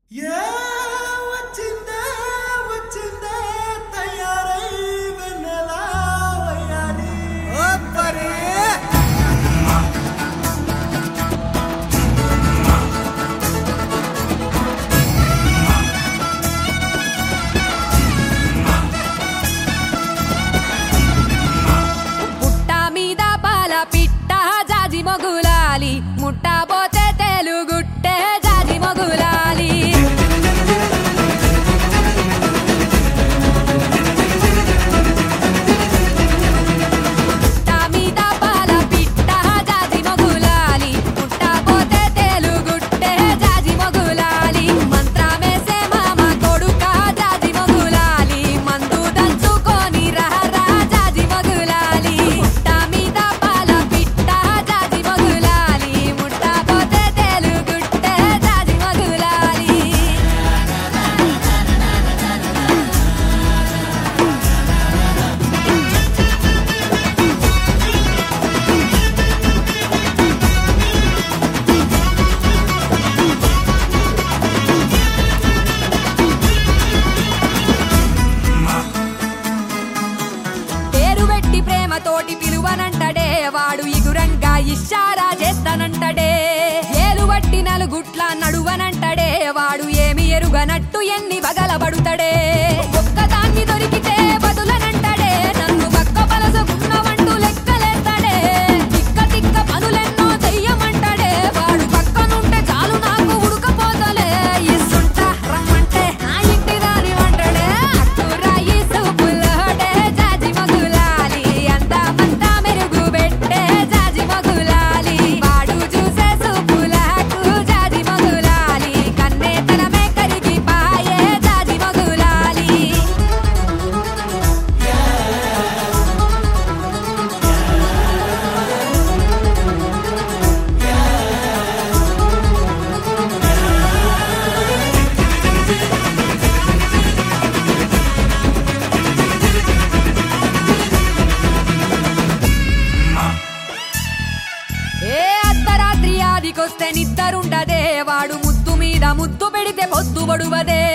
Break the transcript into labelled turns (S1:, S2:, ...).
S1: వచ్చిందే వచ్చిందే తయారై వెన్నెలా వయ్యారి ఓ పరే
S2: పుట్ట మీద పాల పిట్ట జాజి మొగులాలి ముట్టబోతే తెలుగుట్టే జాజి మొగులాలి పుట్ట మీద పాల పిట్ట జాజి మొగులాలి ముట్టబోతే తెలుగుట్టే జాజి మొగులాలి మంత్రమేసే మామ కొడుక జాజి మొగులాలి మందు దంచుకొని రహరా జాజి మొగులాలి పుట్ట మీద పాల పిట్ట జాజి మొగులాలి ముట్టబోతే తెలుగుట్టే జాజి మొగులాలి పేరు పెట్టి ప్రేమతోటి పిలువనంటడే వాడు ఇగురంగా ఇషారా చేస్తానంటడే ఏలు బట్టి నలుగుట్ల నడువనంటడే వాడు ఏమి ఎరుగనట్టు ఎన్ని బగలబడుతడే ఒక్కదాన్ని దొరికితే బదులనంటడే నన్ను పక్క పలసకున్నవంటూ లెక్కలేస్తాడే తిక్క తిక్క పనులెన్నో చెయ్యమంటడే వాడు పక్కనుంటే చాలు నాకు ఉడకపోతలే ఇస్తుంటా రమ్మంటే నా ఇంటి దాని వంటడే అక్కురాయి సూపులోడే జాజి మొగులాలి అందమంతా మెరుగు పెట్టే జాజి మొగులాలి వాడు చూసే సూపులకు జాజి మొగులాలి కన్నే తనమే కరిగిపాయే జాజి మొగులాలి ఏ అర్ధరాత్రి ఆదికొస్తే నిద్దరుండదే వాడు ముద్దు మీద ముద్దు పెడితే పొద్దు బడువదే